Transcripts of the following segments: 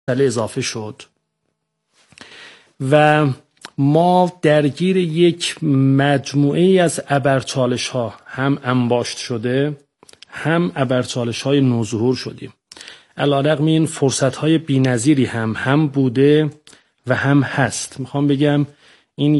اضافه شد و ما درگیر یک مجموعه از ابرچالش ها، هم انباشت شده هم ابرچالش های نوظهور شدیم. علی‌رغم این فرصت های بی‌نظیری هم بوده و هم هست. میخوام بگم این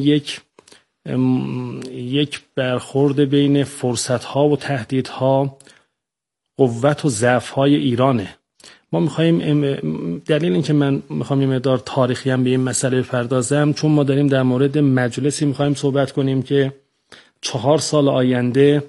یک برخورد بین فرصت ها و تهدیدها، قوت و ضعف های ایرانه. ما میخوایم، دلیل این که من میخوام یه مقدار تاریخی هم به این مسئله بپردازم، چون ما داریم در مورد مجلسی میخوایم صحبت کنیم که 4 سال آینده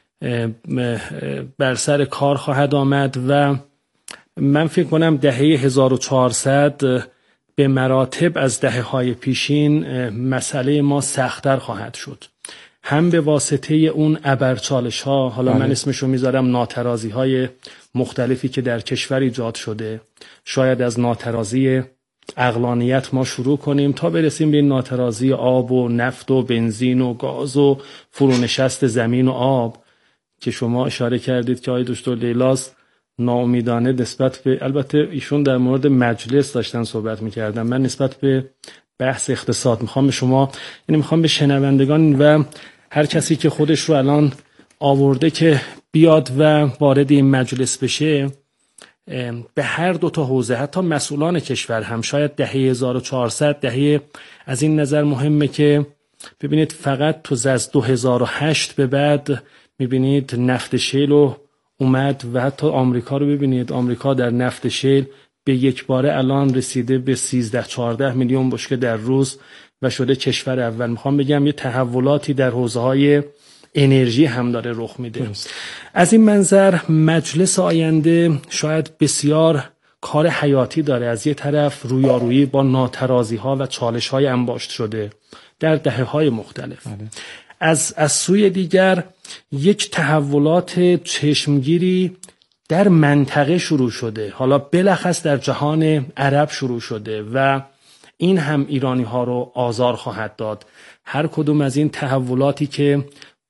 بر سر کار خواهد آمد و من فکر کنم دهه 1400 به مراتب از دهه‌های پیشین مسئله ما سخت‌تر خواهد شد، هم به واسطه اون ابرچالش‌ها، حالا من اسمشو میذارم ناترازی‌های مختلفی که در کشور ایجاد شده. شاید از ناترازی عقلانیت ما شروع کنیم تا برسیم به این ناترازی آب و نفت و بنزین و گاز و فرونشست زمین و آب که شما اشاره کردید که آقای دکتر لیلاس ناامیدانه نسبت به، البته ایشون در مورد مجلس داشتن صحبت می‌کردن، من نسبت به بحث اقتصاد میخوام به شنوندگان و هر کسی که خودش رو الان آورده که بیاد و وارد این مجلس بشه، به هر دو تا حوزه، حتی مسئولان کشور هم، شاید دهه 1400 دهه از این نظر مهمه که ببینید فقط تو از 2008 به بعد میبینید نفت شیل رو اومد و حتی آمریکا رو ببینید، آمریکا در نفت شیل به یک باره الان رسیده به 13-14 میلیون بشکه در روز و شده کشور اول. میخوام بگم یه تحولاتی در حوزه‌های انرژی هم داره رخ میده. از این منظر مجلس آینده شاید بسیار کار حیاتی داره. از یه طرف رویارویی با ناترازی‌ها و چالش‌های انباشت شده در دهه‌های مختلف. از سوی دیگر یک تحولات چشمگیری در منطقه شروع شده، حالا بلخص در جهان عرب شروع شده و این هم ایرانی ها رو آزار خواهد داد. هر کدوم از این تحولاتی که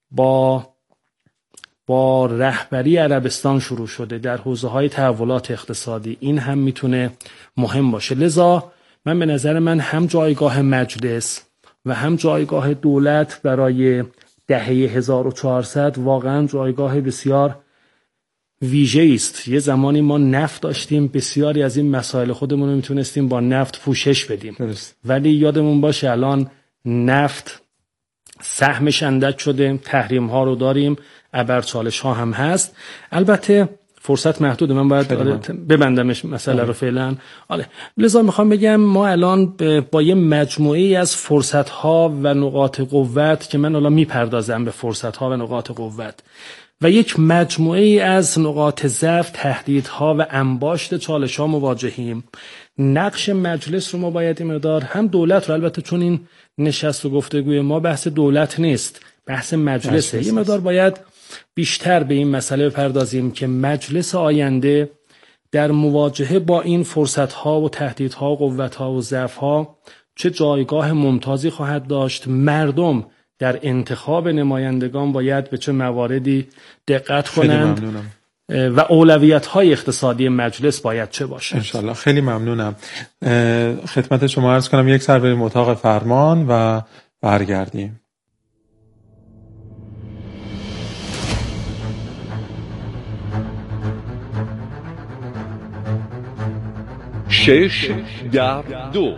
با رهبری عربستان شروع شده در حوزه های تحولات اقتصادی، این هم میتونه مهم باشه. لذا من به نظر من هم جایگاه مجلس و هم جایگاه دولت برای دهه 1400 واقعا جایگاه بسیار ویژه است. یه زمانی ما نفت داشتیم، بسیاری از این مسائل خودمون رو میتونستیم با نفت پوشش بدیم، ولی یادمون باشه الان نفت سهمش اندک شده، تحریم ها رو داریم، ابرچالش ها هم هست. البته فرصت محدوده، من باید ببندمش مسئله رو فعلا. لذا میخوام بگم ما الان با یه مجموعی از فرصت ها و نقاط قوت که من الان میپردازم به فرصت ها و نقاط قوت و یک مجموعی از نقاط ضعف، تهدیدها و انباشت چالش‌ها مواجهیم. نقش مجلس رو ما باید این مقدار، هم دولت رو، البته چون این نشست و گفتگوی ما بحث دولت نیست، بحث مجلسه، یه مقدار باید بیشتر به این مسئله بپردازیم که مجلس آینده در مواجهه با این فرصت‌ها و تهدیدها و قوت‌ها و ضعف‌ها چه جایگاه ممتازی خواهد داشت. مردم در انتخاب نمایندگان باید به چه مواردی دقت کنند و اولویت‌های اقتصادی مجلس باید چه باشه. انشالله. خیلی ممنونم. خدمت شما عرض کنم یک سر بریم اتاق فرمان و برگردیم. شش در دو.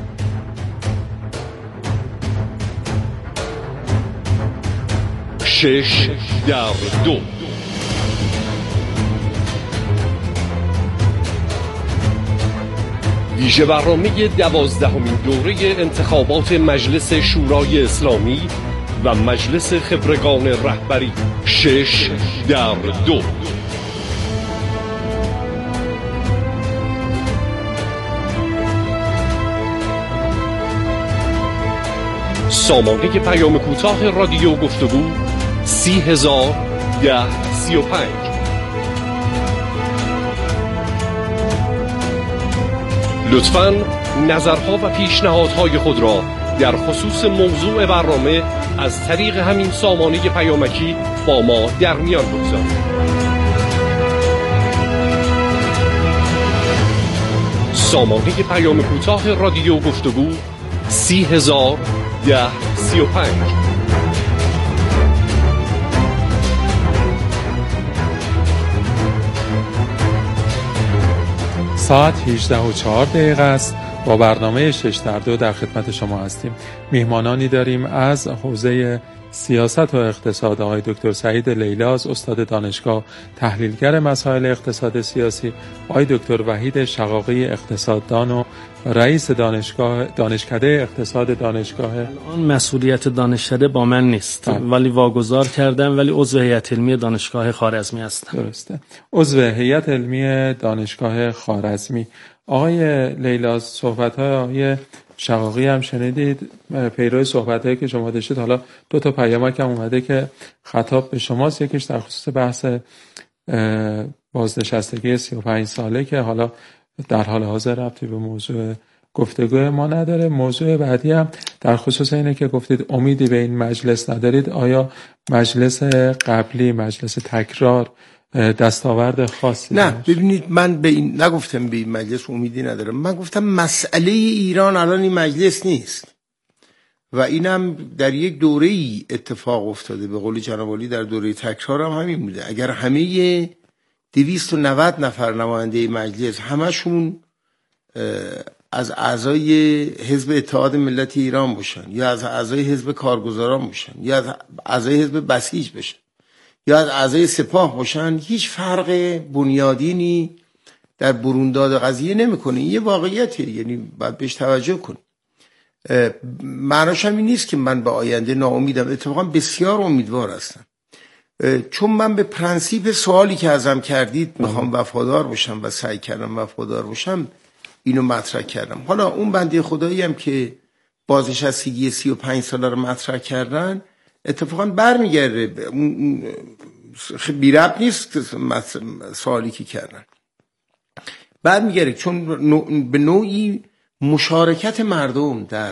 شش در دو. ویژه برنامه 12مین دوره انتخابات مجلس شورای اسلامی و مجلس خبرگان رهبری. 6 در 2. سامانه پیام کوتاه رادیو گفتگو 30,035. لطفاً نظرها و پیشنهادهای خود را در خصوص موضوع برنامه از طریق همین سامانه پیامکی با ما در میان بگذارید. سامانه پیام کوتاه رادیو گفتگو 30,1035. ساعت 18:04 است. با برنامه 6 در 2 در خدمت شما هستیم. میهمانانی داریم از حوزه سیاست و اقتصاد، آقای دکتر سعید لیلاز، استاد دانشگاه، تحلیلگر مسائل اقتصاد سیاسی، آقای دکتر وحید شقاقی، اقتصاددان و رئیس دانشکده اقتصاد دانشگاه. الان مسئولیت دانشکده با من نیست، ولی واگذار کردم، ولی عضو هیئت علمی دانشگاه خوارزمی هستم. درسته، عضو هیئت علمی دانشگاه خوارزمی. آقای لیلاز، صحبت‌های آقای شقاقی هم شنیدید، پیرو صحبت‌هایی که شما داشتید. حالا 2 تا پیامک هم اومده که خطاب به شماست. یکیش در خصوص بحث بازنشستگی 35 ساله که حالا در حال حاضر ربطی به موضوع گفتگو ما نداره. موضوع بعدی هم در خصوص اینه که گفتید امیدی به این مجلس ندارید. آیا مجلس قبلی، مجلس تکرار، دستاورد خاصی نه داشت؟ ببینید، من به این نگفتم به این مجلس امیدی ندارم. من گفتم مسئله ایران الان این مجلس نیست و اینم در یک دوره‌ای اتفاق افتاده. به قول جناب عالی در دوره تکرار هم همین بوده. اگر همه 290 نفر نماینده مجلس همشون از اعضای حزب اتحاد ملت ایران باشن، یا از اعضای حزب کارگزاران باشن، یا از اعضای حزب بسیج باشن، یا از اعضای سپاه باشن، هیچ فرق بنیادینی در برونداد قضیه نمیکنه. یه واقعیته، یعنی باید بهش توجه کنیم. معناش هم این نیست که من به آینده ناامیدم. اتفاقا بسیار امیدوار هستم، چون من به پرنسیپ سوالی که ازم کردید میخوام وفادار باشم و سعی کردم وفادار باشم، اینو مطرح کردم. حالا اون بنده خدایی هم که بازنشستگی 35 ساله رو مطرح کردن، اتفاقا برمیگرده، بی ربط نیست سوالی که کردن، برمیگرده چون به نوعی مشارکت مردم در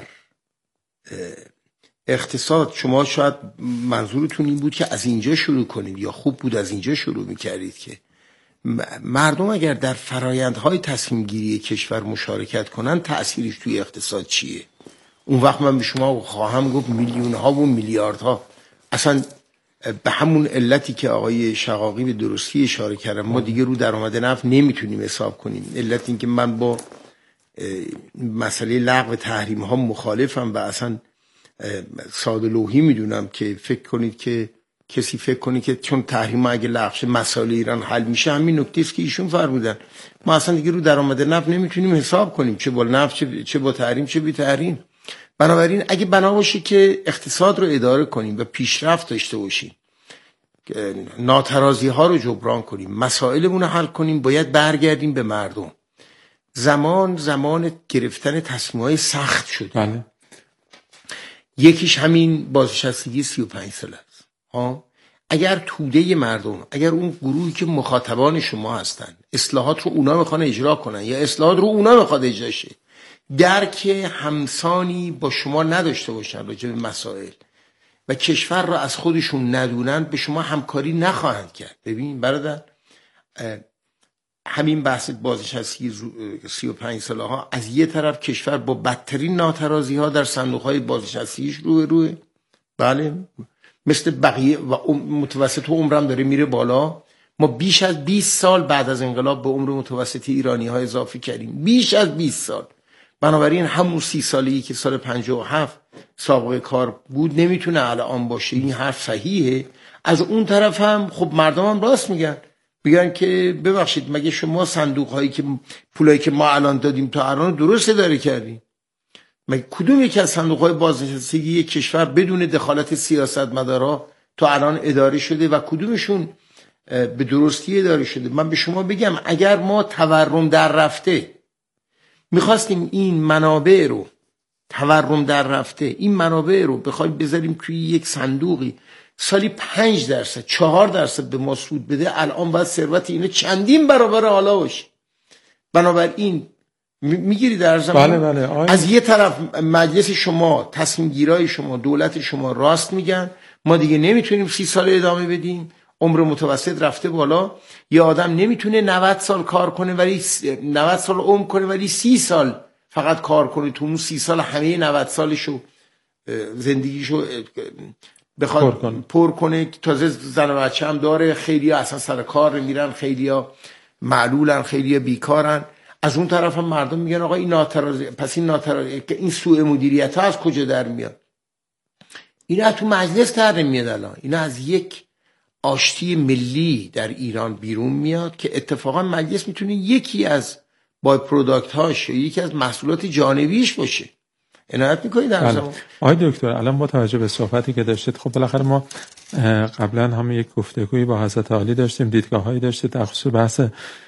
اقتصاد. شما شاید منظورتون این بود که از اینجا شروع کنید، یا خوب بود از اینجا شروع میکردید که مردم اگر در فرایندهای تصمیم گیری کشور مشارکت کنن، تأثیرش توی اقتصاد چیه؟ اون وقت من به شما خواهم گفت میلیون ها و میلیاردها. اصلا به همون علتی که آقای شقاقی به درستی اشاره کردن، ما دیگه رو درآمد نفت نمیتونیم حساب کنیم. علت این که من با مسئله لغو تحریم ها مخالفم و اصلا ساده لوحی میدونم که کسی فکر کنه که چون تحریم ها اگه لغو شه مسائل ایران حل میشه. همین نکته است که ایشون فرمودن. ما اصلا دیگه رو درآمد نفت نمیتونیم حساب کنیم، چه با نفت، چه با تحریم، چه بی تحریم. بنابراین اگه بنا باشه که اقتصاد رو اداره کنیم و پیشرفت داشته باشیم، ناترازی ها رو جبران کنیم، مسائلمون رو حل کنیم، باید برگردیم به مردم. زمان گرفتن تصمیم‌های سخت شد. بله. یکیش همین بازنشستگی 35 ساله است. اگر توده مردم، اگر اون گروهی که مخاطبان شما هستن، اصلاحات رو اونا میخوان اجرا کنن یا اصلاحات رو اونا میخواد اجرا شه، درک همسانی با شما نداشته باشن راجع به مسائل و کشور رو از خودشون ندونن، به شما همکاری نخواهند کرد. ببین برادر، همین بحث بازنشستگی 35 ساله ها، از یه طرف کشور با بدترین ناترازی ها در صندوق های بازنشستگیش روه، بله، مثل بقیه، و متوسط عمرم داره میره بالا. ما بیش از 20 سال بعد از انقلاب به عمر متوسط ایرانی ها اضافه کردیم، بیش از 20 سال. بنابراین همون 30 ساله‌ای که سال 57 سابقه کار بود نمیتونه الان باشه. این حرف صحیحه. از اون طرف هم خب مردم هم راست میگن که ببخشید، مگه شما صندوق هایی که پولایی که ما الان دادیم تا الان درست اداره کردیم؟ مگه کدوم یکی از صندوق های بازنشستگی کشور بدون دخالت سیاستمدارا تا الان اداره شده و کدومشون به درستی اداره شده؟ من به شما بگم، اگر ما تورم در رفته میخواستیم این منابع رو، تورم در رفته این منابع رو بخوایم بذاریم توی یک صندوقی سالی 5%، 4% به ما سود بده، الان باید ثروت اینه چندین برابر حالا باشه. بنابراین میگیری در زمان بله. از یه طرف مجلس شما، تصمیم گیرای شما، دولت شما راست میگن، ما دیگه نمیتونیم 30 سال ادامه بدیم. عمر متوسط رفته بالا. یه آدم نمیتونه 90 سال کار کنه ولی 90 سال عمر کنه ولی 30 سال فقط کار کنه، تو اون 30 سال همه 90 سالشو زندگیشو بخواد پر کنه. تازه زن و بچه هم داره، خیلی ها اصلا سر کار میرن، خیلی ها معلولن، خیلی ها بیکارن. از اون طرف هم مردم میگن آقا این ناترازی، پس این سوء مدیریت ها از کجا در میاد؟ اینا تو مجلس در میاد. الان اینا از یک آشتی ملی در ایران بیرون میاد که اتفاقا مجلس میتونه یکی از بای پروداکت هاش یا یکی از محصولات جانبیش باشه. عنایت میکنید در زمان؟ آقای دکتر الان با توجه به صحبتی که داشتید، خب بالاخره ما قبلا هم یک گفتگویی با حضرت عالی داشتیم، دیدگاه‌هایی داشتید در خصوص بحث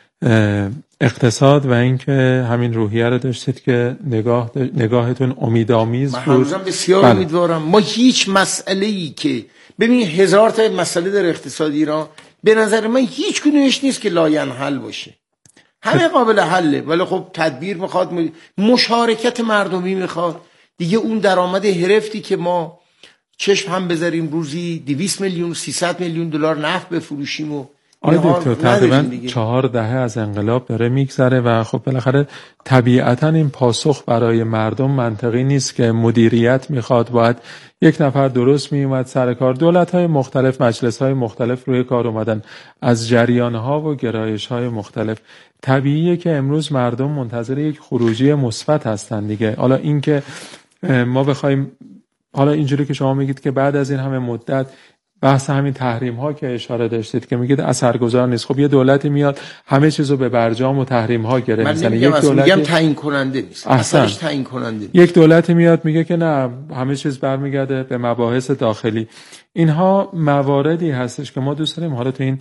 اقتصاد و اینکه همین روحیه رو داشتید که نگاهتون امیدآمیز بود. من هنوزم بسیار امیدوارم. ما هیچ مسئله‌ای که ببین 1000 تا مسئله در اقتصاد ایران به نظر من هیچ کدومش نیست که لاینحل باشه. همه قابل حله، ولی خب تدبیر میخواد، مشارکت مردمی میخواد دیگه. اون درآمد هرفتی که ما چشم هم بذاریم روزی 200 میلیون 300 میلیون دلار نفت بفروشیم و آقای دکتر تقریبا 4 دهه از انقلاب داره میگذره و خب بالاخره طبیعتا این پاسخ برای مردم منطقی نیست که مدیریت میخواد، باید یک نفر درست میومد سر کار. دولت‌های مختلف، مجلس‌های مختلف روی کار اومدن از جریان‌ها و گرایش‌های مختلف. طبیعیه که امروز مردم منتظر یک خروجی مثبت هستن دیگه. حالا این که ما بخوایم، حالا اینجوری که شما میگید که بعد از این همه مدت بحث همین تحریم ها که اشاره داشتید که میگید اثرگذار نیست، خب یه دولتی میاد همه چیزو به برجام و تحریم ها گره میزنه. یک دولتی میگم تعیین کننده نیست، اصلا تعیین کننده نیست. یک دولتی میاد میگه که نه همه چیز برمیگرده به مباحث داخلی. اینها مواردی هستش که ما دوست داریم حالا تو این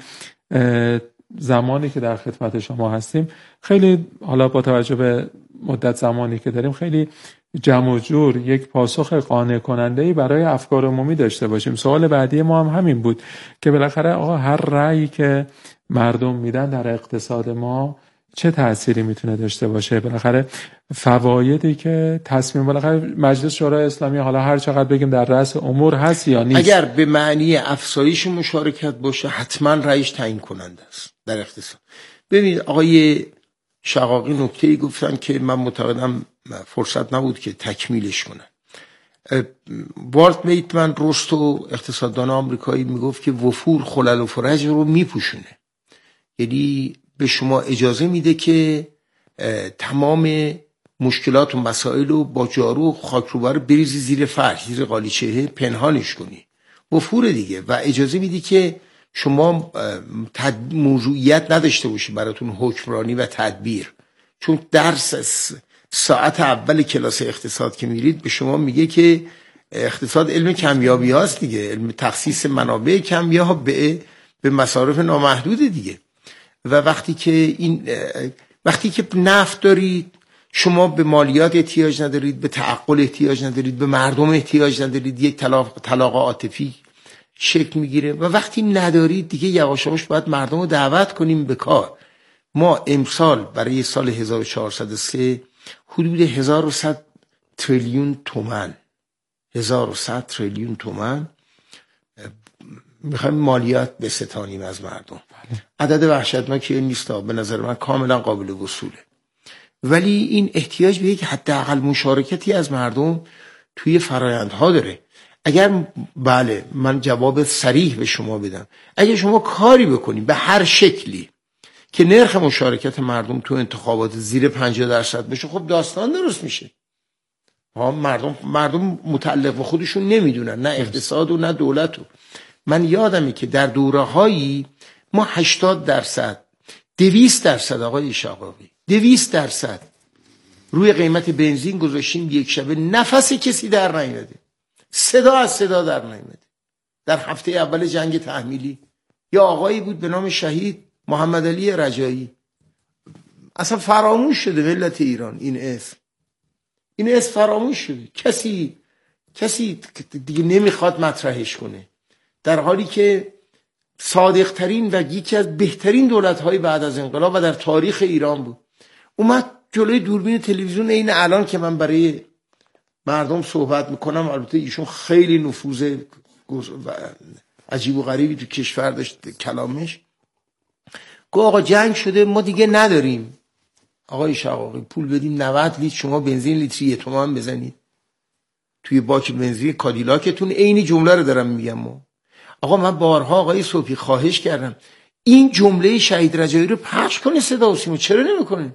زمانی که در خدمت شما هستیم خیلی، حالا با توجه به مدت زمانی که داریم، خیلی جمع و جور یک پاسخ قانع کننده‌ای برای افکار عمومی داشته باشیم. سوال بعدی ما هم همین بود که بالاخره آقا هر رأیی که مردم میدن در اقتصاد ما چه تأثیری میتونه داشته باشه؟ بالاخره فوایدی که تصمیم، بالاخره مجلس شورای اسلامی حالا هر چقدر بگیم در رأس امور هست یا نیست، اگر به معنی افزایش مشارکت باشه حتما رأیش تعیین کننده است در اقتصاد. ببینید آقای شقاقی نکته‌ای گفتن که من معتقدم فرصت نبود که تکمیلش کنن. والت ویتمن رستو اقتصاددان آمریکایی میگفت که وفور خلل و فرج رو میپوشونه، یعنی به شما اجازه میده که تمام مشکلات و مسائل رو با جارو و خاکروبار بریزی زیر فرش، زیر قالیچه پنهانش کنی. وفور دیگه، و اجازه میدی که شما موضوعیت نداشته باشی براتون حکمرانی و تدبیر. چون درس ساعت اول کلاس اقتصاد که میرید به شما میگه که اقتصاد علم کمیابی هاست دیگه، علم تخصیص منابع کمیاب به مصارف نامحدود دیگه. و وقتی که نفت دارید شما به مالیات احتیاج ندارید، به تعقل احتیاج ندارید، به مردم احتیاج ندارید، یک طلاق عاطفی شکل میگیره. و وقتی ندارید دیگه یواش یواش باید مردم رو دعوت کنیم به کار. ما امسال برای سال 1403 حدود 1100 تریلیون تومان 1100 تریلیون تومان میخوایم مالیات بستانیم از مردم. عدد وحشتناکی نیست، به نظر من کاملا قابل وصوله، ولی این احتیاج به یک حداقل مشارکتی از مردم توی فرآیندها داره. اگر بله، من جواب صریح به شما بدم، اگر شما کاری بکنی به هر شکلی که نرخ مشارکت مردم تو انتخابات زیر 50% بشه، خب داستان درست میشه. مردم متعلق به خودشون نمیدونن، نه اقتصاد و نه دولت. من یادمه که در دوره‌هایی ما 80%، 200% آقای شقاقی 200% روی قیمت بنزین گذاشتیم، یک شبه نفس کسی در نیامده، صدا از صدا در نیامده. در هفته اول جنگ تحمیلی یا آقایی بود به نام شهید محمد علی رجایی، اصلا فراموش شده ملت ایران، این اسم فراموش شده، کسی دیگه نمیخواد مطرحش کنه، در حالی که صادقترین و یکی از بهترین دولت‌های بعد از انقلاب و در تاریخ ایران بود. اومد جلوی دوربین تلویزیون، این الان که من برای مردم صحبت میکنم، البته ایشون خیلی نفوذ عجیب و غریبی تو کشور داشت کلامش. گفت آقا جنگ شده، ما دیگه نداریم آقای شقاقی پول بدیم 90 لیتر شما بنزین لیتری 1 تومن بزنید توی باک بنزین کادیلاکتون. عین جمله رو دارم میگم. آقا من بارها آقای صبحی خواهش کردم این جمله شهید رجایی رو پخش کنه صدا و سیما، چرا نمیکنه؟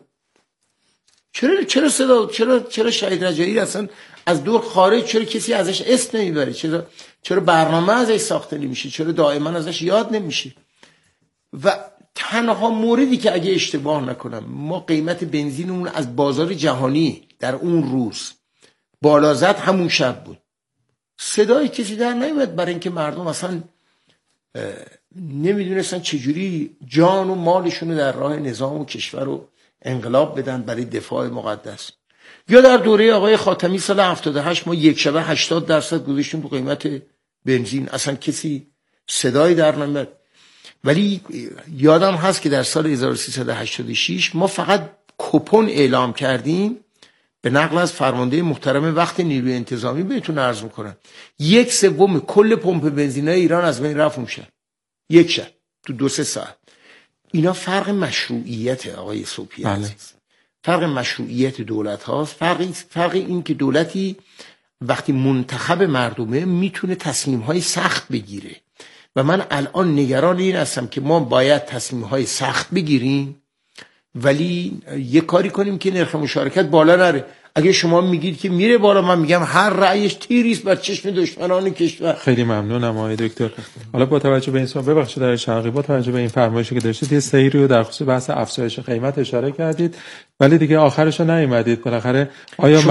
چرا شهید رجایی اصلا از دور خارج، چرا کسی ازش اسم نمیبره؟ چرا برنامه ازش ساخته نمیشه؟ چرا دائما ازش یاد نمیشه؟ و تنها موردی که اگه اشتباه نکنم ما قیمت بنزینمون از بازار جهانی در اون روز بالا زد همون شب بود. صدای کسی در نمیاد برای اینکه مردم اصلا نمیدونستن چجوری جان و مالشون رو در راه نظام و کشور رو انقلاب بدن برای دفاع مقدس. یا در دوره آقای خاتمی سال 78 ما یک شبه 80% گذاشتیم رو قیمت بنزین، اصلا کسی صدای در نمیاد. ولی یادم هست که در سال 1386 ما فقط کوپن اعلام کردیم به نقل از فرمانده محترم وقت نیروی انتظامی بهتون عرض میکنم 1/3 کل پمپ بنزینای ایران از بین رفت اون شب، یک شب تو 2-3 ساعت. اینا فرق مشروعیت آقای صبحی عزیز، فرق مشروعیت دولت هاست. فرق این که دولتی وقتی منتخب مردمه میتونه تصمیم های سخت بگیره و من الان نگران این هستم که ما باید تصمیم های سخت بگیریم ولی یه کاری کنیم که نرخ مشارکت بالا نره. اگه شما میگید که میره بالا، من میگم هر رأیش تیریست بر چشم دشمنان کشور. خیلی ممنونم آقای دکتر. حالا با توجه به این سوال، ببخشید آقای شقاقی، با توجه به این فرمایشی که داشتید یه سیری رو در خصوص بحث افزایش قیمت اشاره کردید ولی دیگه آخرش رو نیومدید. بالاخره آیا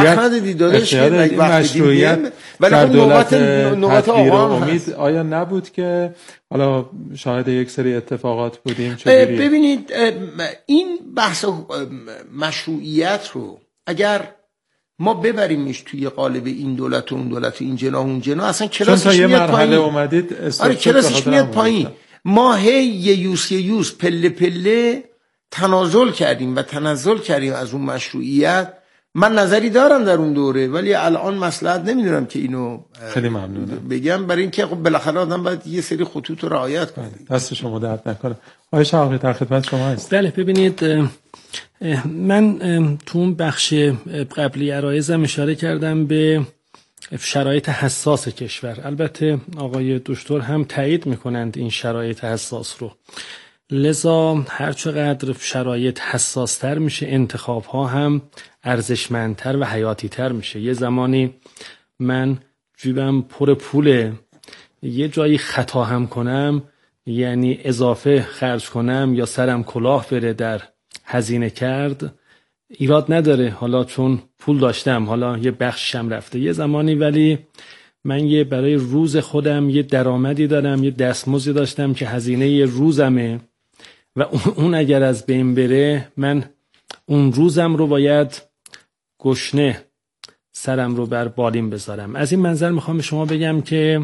مشروعیت در دولت تدبیر امید آیا نبود که حالا شاهد یک سری اتفاقات بودیم؟ ببینید این بحث مشروعیت رو اگر ما ببریمش توی قالب این دولت و اون دولت و این جناح اون جناح اصلا کلاسش میاد پایین. اومدید کلاسش میاد پایین. ما هی یه یوز پله پله تنازل کردیم از اون مشروعیت. من نظری دارم در اون دوره ولی الان مصلحت نمیدونم که اینو خیلی ممنونم بگم، برای اینکه خب بالاخره آدم باید یه سری خطوط رو رعایت کنه. دست شما درد نکنه. آقای شقاقی در خدمت شما هست. بله ببینید من تو اون بخش قبلی عرایزم اشاره کردم به شرایط حساس کشور. البته آقای دکتر هم تایید میکنند این شرایط حساس رو، لذا هر چقدر شرایط حساستر میشه انتخاب ها هم ارزشمندتر و حیاتی تر میشه. یه زمانی من جیبم پر پوله، یه جایی خطا هم کنم یعنی اضافه خرج کنم یا سرم کلاه بره در هزینه کرد ایراد نداره، حالا چون پول داشتم حالا یه بخشم رفته. یه زمانی ولی من یه برای روز خودم یه درآمدی دارم، یه دستمزدی داشتم که هزینه یه روزمه و اون اگر از بین بره من اون روزم رو باید گشنه سرم رو بر بالین بذارم. از این منظر میخوام به شما بگم که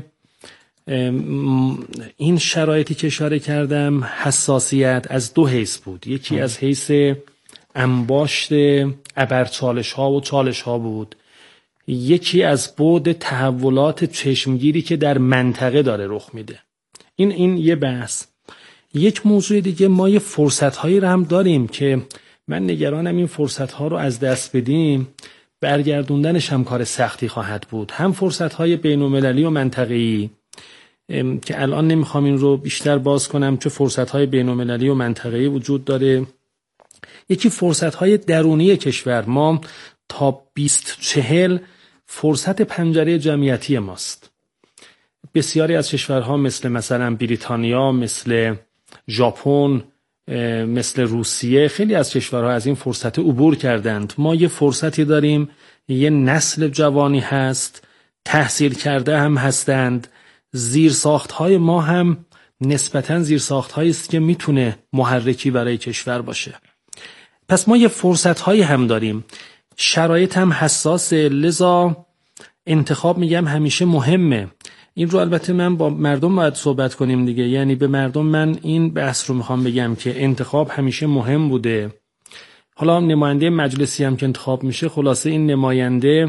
این شرایطی که اشاره کردم حساسیت از 2 حیث بود. یکی از حیث انباشت ابرچالش ها و چالش ها بود، یکی از بعد تحولات چشمگیری که در منطقه داره رخ میده. این یه بحث. یک موضوع دیگه، ما یه فرصت هایی رو هم داریم که من نگرانم این فرصت ها رو از دست بدیم برگردوندنش هم کار سختی خواهد بود. هم فرصت های بین المللی و منطقه‌ای که الان نمیخوام این رو بیشتر باز کنم چه فرصت های بین المللی و منطقه‌ای وجود داره، یکی فرصت های درونی کشور. ما تا 2040 فرصت پنجره جمعیتی ماست. بسیاری از کشورها مثلا بریتانیا، مثل ژاپن، مثل روسیه، خیلی از کشورها از این فرصت عبور کردند. ما یه فرصتی داریم، یه نسل جوانی هست، تحصیل کرده هم هستند، زیرساخت‌های ما هم نسبتاً زیرساخت‌هایی است که میتونه محرکی برای کشور باشه. پس ما یه فرصت‌هایی هم داریم، شرایط هم حساسه، لذا انتخاب میگم همیشه مهمه. این رو البته من با مردم باید صحبت کنیم دیگه، یعنی به مردم من این بحث رو میخوام بگم که انتخاب همیشه مهم بوده. حالا نماینده مجلسی هم که انتخاب میشه، خلاصه این نماینده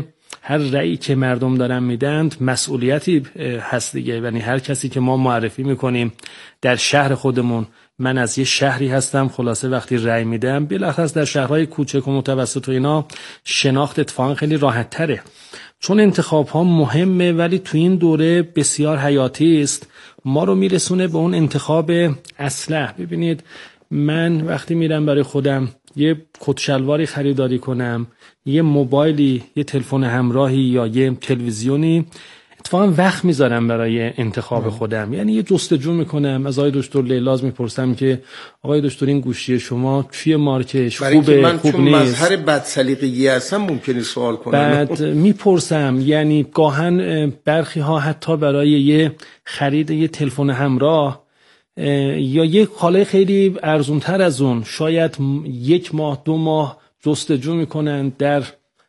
هر رأیی که مردم دارن میدن مسئولیتی هست دیگه. یعنی هر کسی که ما معرفی میکنیم در شهر خودمون، من از یه شهری هستم، خلاصه وقتی رأی میدم بالاخص در شهرهای کوچک و متوسط و اینا شناخت اتفاقا خیلی راحت تره، چون انتخاب ها مهمه ولی تو این دوره بسیار حیاتی است، ما رو میرسونه به اون انتخاب اصلح. ببینید من وقتی میرم برای خودم یه کت شلواری خریداری کنم، یه موبایلی، یه تلفن همراهی یا یه تلویزیونی، اتفاقا وقت میذارم برای انتخاب خودم. یعنی یه جستجو میکنم، از آقای دکتر لیلاز میپرسم که آقای دکتر این گوشی شما چیه مارکش، خوبه من خوب چون نیست، مظهر بدسلیقگی هستم ممکنه سوال کنم. بعد میپرسم، یعنی گاهن برخی ها حتی برای یه خرید یه تلفن همراه یا یه کالای خیلی ارزونتر از اون شاید 1 ماه 2 ماه جستجو میکنن در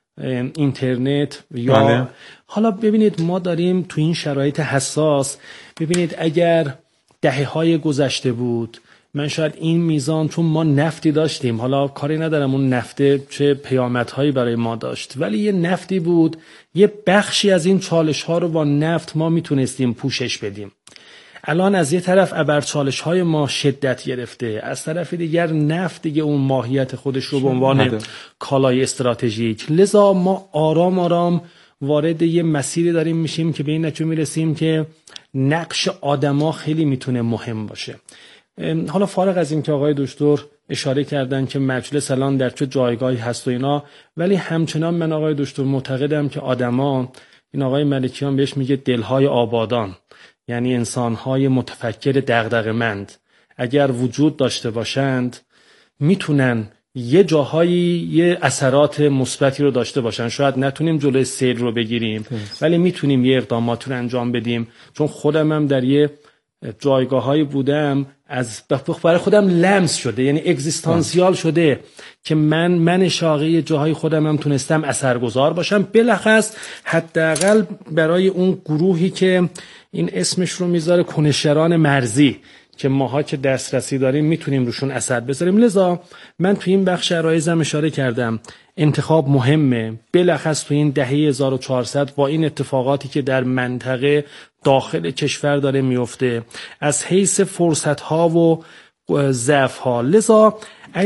اینترنت یا بله. حالا ببینید ما داریم تو این شرایط حساس، ببینید اگر دهه‌های گذشته بود من شاید این میزان، چون ما نفتی داشتیم، حالا کاری ندارم اون نفته چه پیامدهایی برای ما داشت، ولی یه نفتی بود، یه بخشی از این چالش ها رو با نفت ما میتونستیم پوشش بدیم. الان از یه طرف ابرچالش های ما شدت گرفته، از طرف دیگر نفت دیگه اون ماهیت خودش رو به عنوان کالای استراتژیک، لذا ما آرام آرام وارد یه مسیری داریم میشیم که به این نتیجه میرسیم که نقش آدما خیلی میتونه مهم باشه. حالا فارغ از این که آقای دکتر اشاره کردن که مجلس الان در چه جایگاهی هست و اینا، ولی همچنان من آقای دکتر معتقدم که آدما، این آقای ملکیان بهش میگه دلهای آبادان، یعنی انسانهای متفکر دغدغه‌مند اگر وجود داشته باشند میتونن یه جاهایی یه اثرات مثبتی رو داشته باشن. شاید نتونیم جلوی سیل رو بگیریم ولی میتونیم یه اقداماتی رو انجام بدیم، چون خودم هم در یه جایگاهایی بودم از برای خودم لمس شده، یعنی اگزیستانسیال شده که من شاقی جاهای خودم هم تونستم اثرگذار باشم، بلخص حداقل برای اون گروهی که این اسمش رو میذاره کنشگران مرزی که ماها که دسترسی داریم میتونیم روشون اثر بذاریم. لذا من تو این بخش عرایزم اشاره کردم انتخاب مهمه، بلخص تو این دهه 1400 با این اتفاقاتی که در منطقه داخل کشور داره میفته از حیث فرصت‌ها و ضعف‌ها. لذا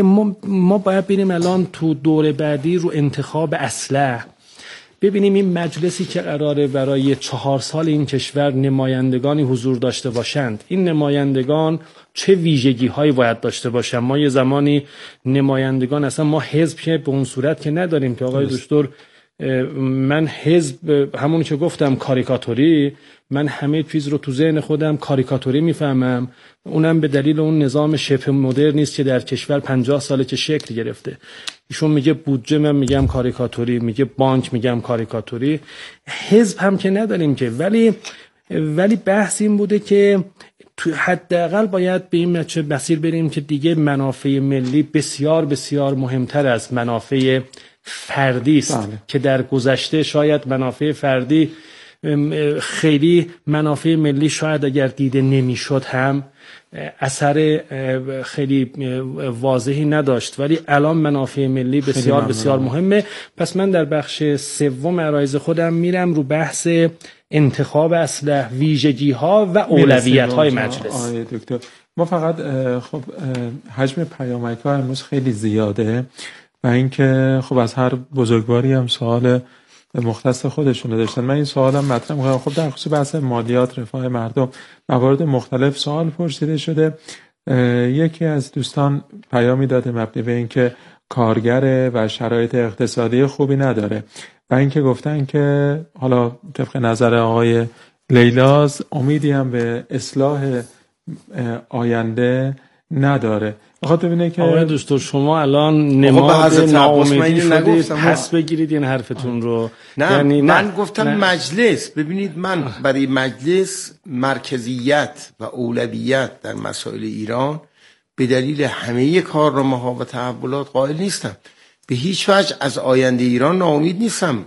ما باید بریم الان تو دور بعدی رو انتخاب اصلح، ببینیم این مجلسی که قراره برای 4 سال این کشور نمایندگانی حضور داشته باشند، این نمایندگان چه ویژگی هایی باید داشته باشند. ما یه زمانی نمایندگان اصلا ما حزب که به اون صورت که نداریم که آقای دکتر، من حزب همون که گفتم کاریکاتوری، من همه چیز رو تو ذهن خودم کاریکاتوری میفهمم، اونم به دلیل اون نظام شبه مدرنیست که در کشور 50 ساله که شکل گرفته. ایشون میگه بودجه، من میگم کاریکاتوری، میگه بانک، میگم کاریکاتوری. حزب هم که نداریم که، ولی بحث این بوده که تو حداقل باید به این مسیر بریم که دیگه منافع ملی بسیار بسیار مهمتر از منافع فردی است. که در گذشته شاید منافع فردی خیلی منافع ملی شاید اگر دیده نمیشد هم اثر خیلی واضحی نداشت، ولی الان منافع ملی بسیار بسیار مهمه. پس من در بخش سوم عرایز خودم میرم رو بحث انتخاب اصلح، ویژگی ها و اولویت های مجلس. آقای دکتر ما فقط خب حجم پیامک ها امروز خیلی زیاده و اینکه خب از هر بزرگواری هم سوال مختص خودشونه داشتن. من این سوالم مطرح می‌کنم. خب در خصوص بحث مالیات، رفاه مردم، موارد مختلف سوال پرسیده شده. یکی از دوستان پیامی داده مبنی به اینکه کارگر و شرایط اقتصادی خوبی نداره و اینکه گفتن که حالا طبق نظر آقای لیلاز امیدی هم به اصلاح آینده نداره. بخاطر ببینه که آقای دکتر شما الان نماد ناامیدی شدید، پس بگیرید این حرفتون رو. نه یعنی من گفتم نه. مجلس، ببینید من برای مجلس مرکزیت و اولویت در مسائل ایران به دلیل همه کارنامه‌ها و تحولات قائل نیستم. به هیچ وجه از آینده ایران ناامید نیستم.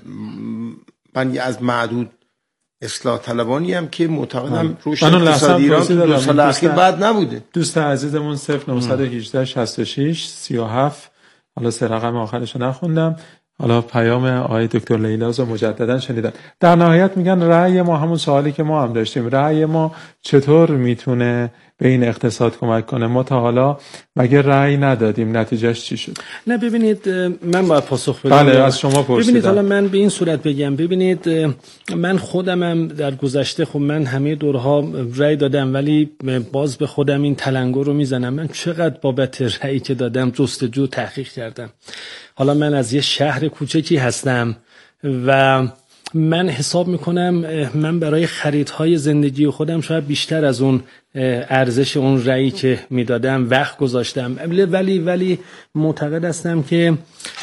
من از معدود اصلاح طلبانی هم که معتقدم روش اقتصادی ایران تو 2 سال اخیر بعد نبوده. دوست عزیزمون 0918 66 37 حالا 3 رقم آخرش رو نخوندم، حالا پیام آقای دکتر لیلاز رو مجددا شنیدن. در نهایت میگن رأی ما، همون سوالی که ما هم داشتیم، رأی ما چطور میتونه به این اقتصاد کمک کنه؟ ما تا حالا مگه رأی ندادیم، نتیجهش چی شد؟ نه ببینید، من باید پاسخ بدم. بله از شما پرسیدم. ببینید حالا من به این صورت بگم، ببینید من خودمم در گذشته، خب من همه دورها رأی دادم، ولی باز به خودم این تلنگر رو میزنم، من چقدر بابت رأیی که دادم جستجو تحقیق کردم. حالا من از یه شهر کوچکی هستم و من حساب میکنم من برای خریدهای زندگی خودم شاید بیشتر از اون ارزش اون رأیی که میدادم وقت گذاشتم، ولی معتقد هستم که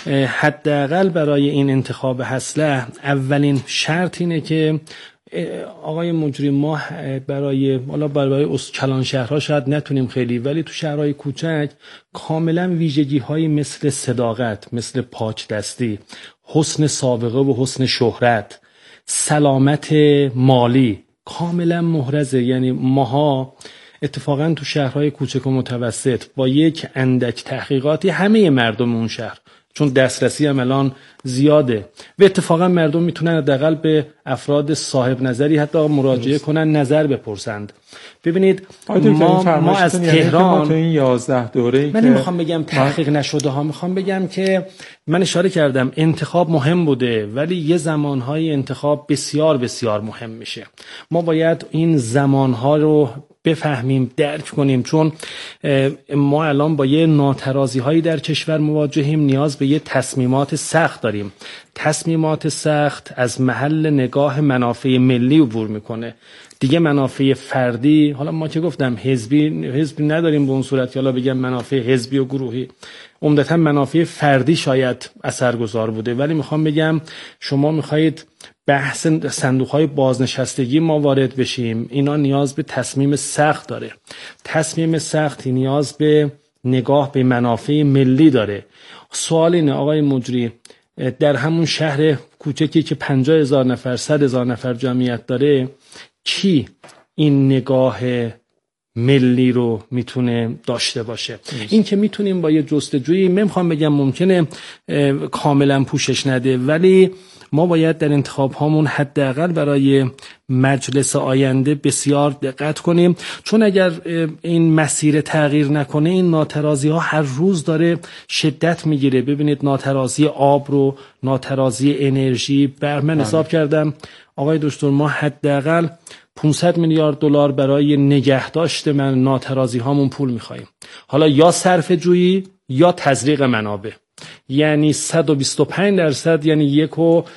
حداقل برای این انتخاب اسلحه اولین شرط اینه که آقای مجری، ما برای کلان شهرها شاید نتونیم خیلی، ولی تو شهرهای کوچک کاملا ویژگی های مثل صداقت، مثل پاک دستی، حسن سابقه و حسن شهرت، سلامت مالی کاملا محرزه. یعنی ماها اتفاقا تو شهرهای کوچک و متوسط با یک اندک تحقیقاتی همه مردم اون شهر، چون دسترسی هم الان زیاده و اتفاقا مردم میتونن حداقل به افراد صاحب نظری حتی مراجعه کنن، نظر بپرسند. ببینید ما از تهران، تو این 11 دوره‌ای من نمیخوام بگم تحقیق نشده ها، میخوام بگم که من اشاره کردم انتخاب مهم بوده، ولی یه زمانهای انتخاب بسیار بسیار مهم میشه. ما باید این زمانها رو بفهمیم، درک کنیم، چون ما الان با یه ناترازی هایی در کشور مواجهیم، نیاز به یه تصمیمات سخت داریم. تصمیمات سخت از محل نگاه منافع ملی عبور میکنه، دیگه منافع فردی، حالا ما که گفتم حزبی نداریم به اون صورت که حالا بگم منافع حزبی و گروهی، عمدتا منافع فردی شاید اثرگذار بوده. ولی میخوام بگم شما میخواید بحث صندوق‌های بازنشستگی ما وارد بشیم، اینا نیاز به تصمیم سخت داره. تصمیم سختی نیاز به نگاه به منافع ملی داره. سوال اینه آقای مجری، در همون شهر کوچکی که 50,000 نفر 100,000 نفر جمعیت داره، کی این نگاه ملی رو میتونه داشته باشه؟ این که میتونیم با یه جستجویی، نمیخوام بگم ممکنه کاملا پوشش نده، ولی ما باید در انتخاب هامون حداقل برای مجلس آینده بسیار دقت کنیم، چون اگر این مسیر تغییر نکنه این ناترازی ها هر روز داره شدت میگیره. ببینید ناترازی آب رو، ناترازی انرژی، من حساب کردم آقای دکتر ما حداقل 500 میلیارد دلار برای نگهداشت ناترازی هامون پول میخواییم. حالا یا صرفه جویی یا تزریق منابع، یعنی 125%، یعنی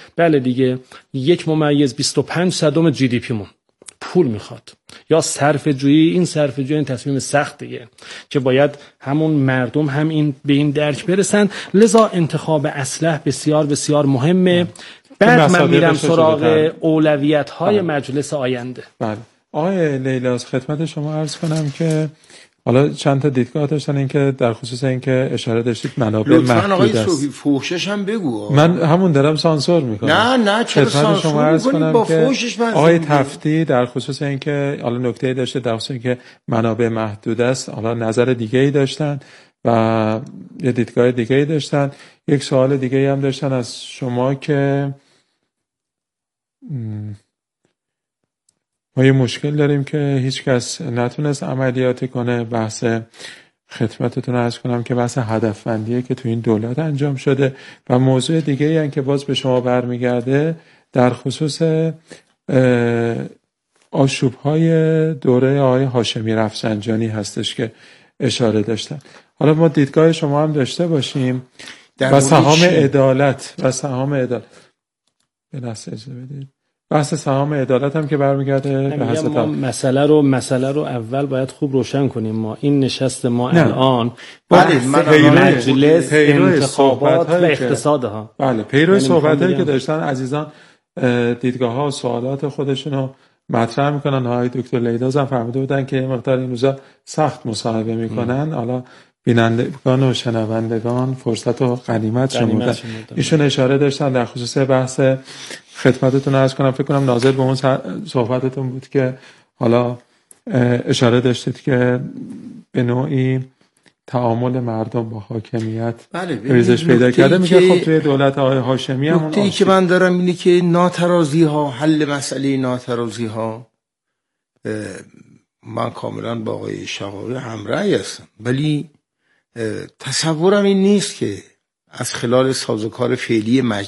1.25 جی دی پی مون پول میخواد، یا صرفه جویی. این صرفه جویی این تصمیم سختیه که باید همون مردم هم این به این درک برسن. لذا انتخاب اسلحه بسیار بسیار مهمه. بعد من میرم سراغ اولویت‌های مجلس آینده. بله آقای لیلاز، خدمت شما عرض کنم که حالا چند تا دیدگاه داشتن، این که در خصوص این که اشاره داشتید منابع محدود است. لطفاً آقای صوفی فحشش هم بگو. من همون دارم سانسور میکنم. نه چرا سانسور میکنی؟ با فحشش من آقای تفتی در خصوص این که حالا نکته‌ای داشته در خصوص این که منابع محدود است، حالا نظر دیگه‌ای داشتن و یه دیدگاه دیگه‌ای داشتن. یک سوال دیگه‌ای هم داشتن از شما که ما یه مشکل داریم که هیچ کس نتونست عملیاتی کنه. بحث خدمتتون عرض کنم که بحث هدفمندیه که تو این دولت انجام شده و موضوع دیگه ای هم که باز به شما برمیگرده در خصوص آشوب‌های دوره آقای هاشمی رفسنجانی هستش که اشاره داشتن. حالا ما دیدگاه شما هم داشته باشیم و سهام عدالت به لحظه اجازه بدید. بحث سهام عدالت هم که برمیگرده به حضرت مسئله رو اول باید خوب روشن کنیم. ما این نشست ما الان مجلس انتخابات و اقتصادها، بله پیرو صحبتایی که داشتن عزیزان دیدگاه ها و سوالات خودشون رو مطرح میکنن. های دکتر لیلاز هم فهمیده بودن که مقدار این روزا سخت مصاحبه میکنن. حالا بینندگان و شنوندگان فرصت و غنیمت شمردن. ایشون اشاره داشتن در خصوص بحث خدمتتون عرض کنم، فکر کنم ناظر به اون صحبتتون بود که حالا اشاره داشتید که به نوعی تعامل مردم با حاکمیت بله ریزش پیدا کرده. میگه خب توی دولت آقای هاشمی هم نکته‌ای که من دارم اینه که ناترازی ها، حل مسئله ناترازی ها، من کاملا با آقای شقاقی همرأی هستم، ولی تصورم این نیست که از خلال سازوکار فعلی